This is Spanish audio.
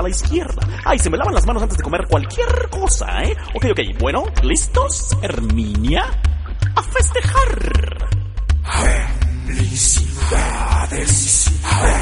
a la izquierda. Ay, se me lavan las manos antes de comer cualquier cosa, ¿eh? Ok, bueno, ¿listos, Herminia? ¡A festejar! Felicidades.